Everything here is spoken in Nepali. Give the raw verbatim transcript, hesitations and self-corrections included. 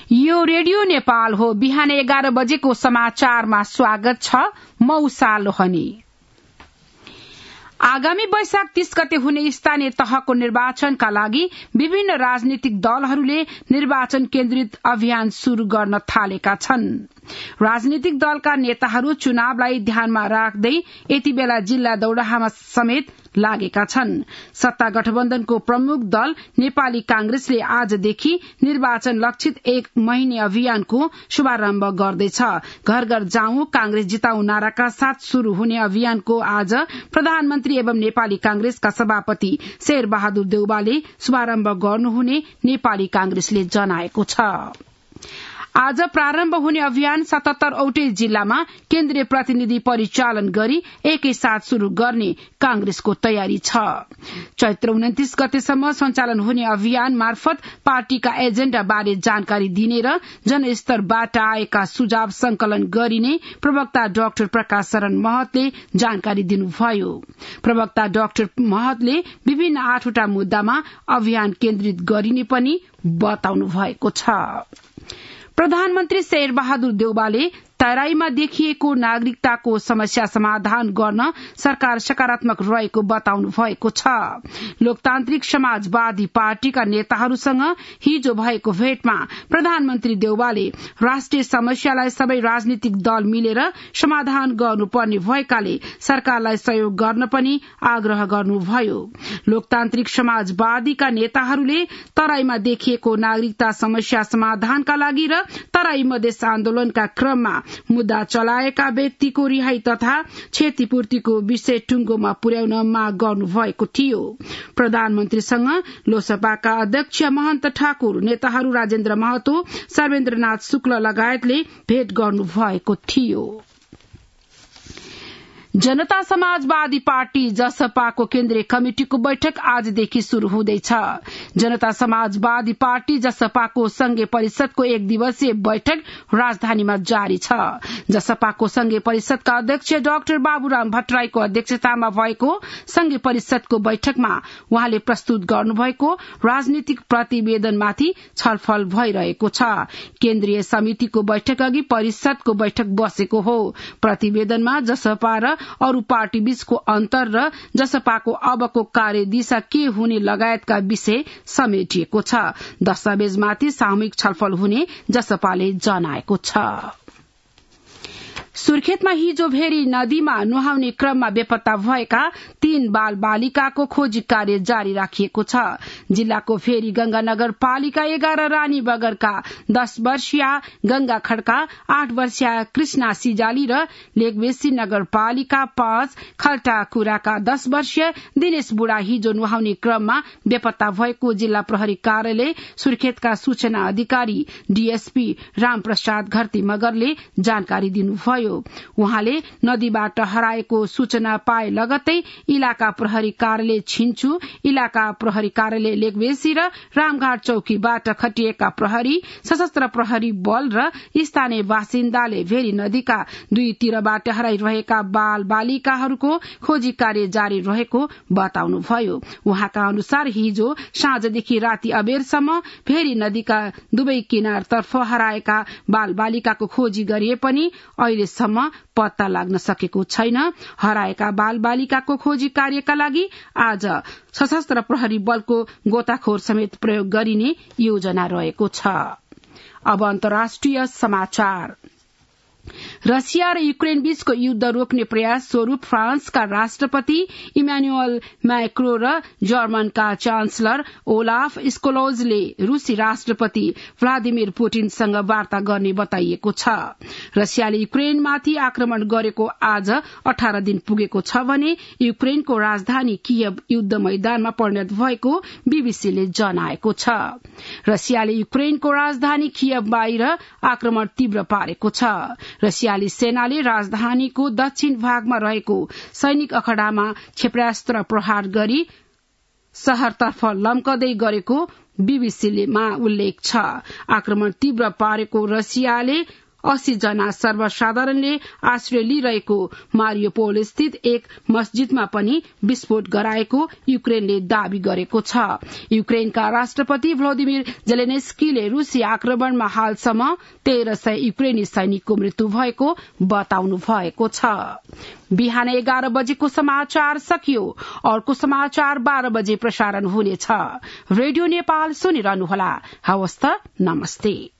यो रेडियो नेपाल हो। बिहान एघार बजेको समाचारमा स्वागत छ। मौसा लोहनी। आगामी वैशाख तीस गते हुने स्थानीय तहको निर्वाचनका लागि विभिन्न राजनीतिक दलहरूले निर्वाचन केन्द्रित अभियान शुरू गर्न थालेका छन्। राजनीतिक दलका नेताहरू चुनावलाई ध्यानमा राख्दै यति बेला जिल्ला दौड़ाहामा समेत लागेका छन्। सत्ता गठबन्धनको प्रमुख दल नेपाली कांग्रेसले आजदेखि निर्वाचन लक्षित एक महिने अभियानको शुभारम्भ गर्दैछ। घर घर जाउँ कांग्रेस जिताउँ नाराका साथ शुरू हुने अभियानको आज प्रधानमन्त्री एवं नेपाली कांग्रेसका सभापति शेर बहादुर देउवाले शुभारम्भ गर्नुहुने नेपाली कांग्रेसले जनाएको छ। आज प्रारम्भ हुने अभियान सतहत्तर औटै जिल्लामा केन्द्रीय प्रतिनिधि परिचालन गरी एकैसाथ शुरू गर्ने कांग्रेसको तयारी छ। चैत्र उन्तिस गतेसम्म सञ्चालन हुने अभियान मार्फत पार्टीका एजेण्डा बारे जानकारी दिने र जनस्तरबाट आएका सुझाव संकलन गरिने प्रवक्ता डाक्टर प्रकाश शरण महतले जानकारी दिनुभयो। प्रवक्ता डाक्टर महतले विभिन्न आठवटा मुद्दामा अभियान केन्द्रित गरिने पनि बताउनु भएको छ। प्रधानमन्त्री शेर बहादुर देउवाले तराईमा देखिएको नागरिकताको समस्या समाधान गर्न सरकार सकारात्मक रहेको बताउनु भएको छ। लोकतान्त्रिक समाजवादी पार्टीका नेताहरूसँग हिजो भएको भेटमा प्रधानमन्त्री देउवाले राष्ट्रिय समस्यालाई सबै राजनीतिक दल मिलेर समाधान गर्नुपर्ने भएकाले सरकारलाई सहयोग गर्न पनि आग्रह गर्नुभयो। लोकतान्त्रिक समाजवादीका नेताहरूले तराईमा देखिएको नागरिकता समस्या समाधानका लागि र तराई मधेस आन्दोलनका क्रममा मुद्दा चलाएका व्यक्तिको रिहाई तथा क्षतिपूर्तिको विषय टुंगोमा पुर्याउन माग गर्नुभएको थियो। प्रधानमन्त्रीसँग लोसपाका अध्यक्ष महन्त ठाकुर, नेताहरू राजेन्द्र महतो, सर्वेन्द्रनाथ शुक्ल लगायतले भेट गर्नुभएको थियो। जनता समाजवादी पार्टी जसपाको केन्द्रीय कमिटिको बैठक आजदेखि शुरू हुँदैछ। जनता समाजवादी पार्टी जसपाको संघीय परिषदको एक दिवसीय बैठक राजधानीमा जारी छ। जसपाको संघीय परिषदका अध्यक्ष डाक्टर बाबुराम भट्टराईको अध्यक्षतामा भएको संघीय परिषदको बैठकमा उहाँले प्रस्तुत गर्नुभएको राजनीतिक प्रतिवेदनमाथि छलफल भइरहेको छ। केन्द्रीय समितिको बैठक अघि परिषदको बैठक बसेको हो। प्रतिवेदनमा जसपा र अरू पार्टी बीचको अन्तर र जसपाको अबको कार्यदिशा के हुने लगायतका विषय समेटिएको छ। दस्तावेजमाथि सामूहिक छलफल हुने जसपाले जनाएको छ। सुर्खेतमा हिजो भेरी नदीमा नुहाउने क्रममा बेपत्ता भएका तीन बाल बालिकाको खोजी कार्य जारी राखिएको छ। जिल्लाको फेरी गंगा नगरपालिका एघार रानी बगरका दस वर्षीय गंगा खड्का, आठ वर्षीय कृष्णा सिजाली र लेगबेसी नगरपालिका पाँच खल्टाकुराका दस वर्षीय दिनेश बुढा हिजो नुहाउने क्रममा बेपत्ता भएको जिल्ला प्रहरी कार्यालय सुर्खेतका सूचना अधिकारी डीएसपी रामप्रसाद घरती मगरले जानकारी दिनुभयो। उहाँले नदीबाट हराएको सूचना पाए लगत्तै इलाका प्रहरी कार्यालय छिन्चु, इलाका प्रहरी कार्यालय लेगबेसी र रामघाट चौकीबाट खटिएका प्रहरी, सशस्त्र प्रहरी बल र स्थानीय बासिन्दाले भेरी नदीका दुई तीरबाट हराइरहेका बाल बालिकाहरूको खोजी कार्य जारी रहेको बताउनुभयो। उहाँका अनुसार हिजो साँझदेखि राति अबेरसम्म भेरी नदीका दुवै किनारतर्फ हराएका बाल बालिकाको खोजी गरिए पनि अहिलेसम्म पत्ता लाग्न सकेको छैन। हराएका बाल बालिकाको खोजी कार्यका लागि आज सशस्त्र प्रहरी बलको गोताखोर समेत प्रयोग गरिने योजना रहेको छ। अब अन्तर्राष्ट्रिय समाचार। रसिया र युक्रेन बीचको युद्ध रोक्ने प्रयास स्वरूप फ्रान्सका राष्ट्रपति इमानुएल मैक्रो र जर्मनका चान्सलर ओलाफ स्कोल्जले रूसी राष्ट्रपति भ्लादिमिर पुटिनसँग वार्ता गर्ने बताइएको छ। रसियाले युक्रेनमाथि आक्रमण गरेको आज अठार दिन पुगेको छ भने युक्रेनको राजधानी कियव युद्ध मैदानमा परिणत भएको बीबीसीले जनाएको छ। रसियाले युक्रेनको राजधानी कियव बाहिर आक्रमण तीव्र पारेको छ। रसियाली सेनाले राजधानीको दक्षिण भागमा रहेको सैनिक अखडामा क्षेपणास्त्र प्रहार गरी शहरतर्फ लम्कदै गरेको बीबीसीलेमा उल्लेख छ। आक्रमण तीव्र पारेको रसियाले अस्सी जना सर्वसाधारणले आश्रय लिइरहेको मारियोपोल स्थित एक मस्जिदमा पनि विस्फोट गराएको युक्रेनले दावी गरेको छ। युक्रेनका राष्ट्रपति भ्लादिमिर जेलेन्स्कीले रूसी आक्रमणमा हालसम्म तेह्र सय युक्रेनी सैनिकको मृत्यु भएको बताउनु भएको छ। बिहान एघार बजेको समाचार सकियो। अर्को समाचार बाह्र बजे प्रसारण हुनेछ। रेडियो नेपाल सुनिरहनुहोला। हवस् त, नमस्ते।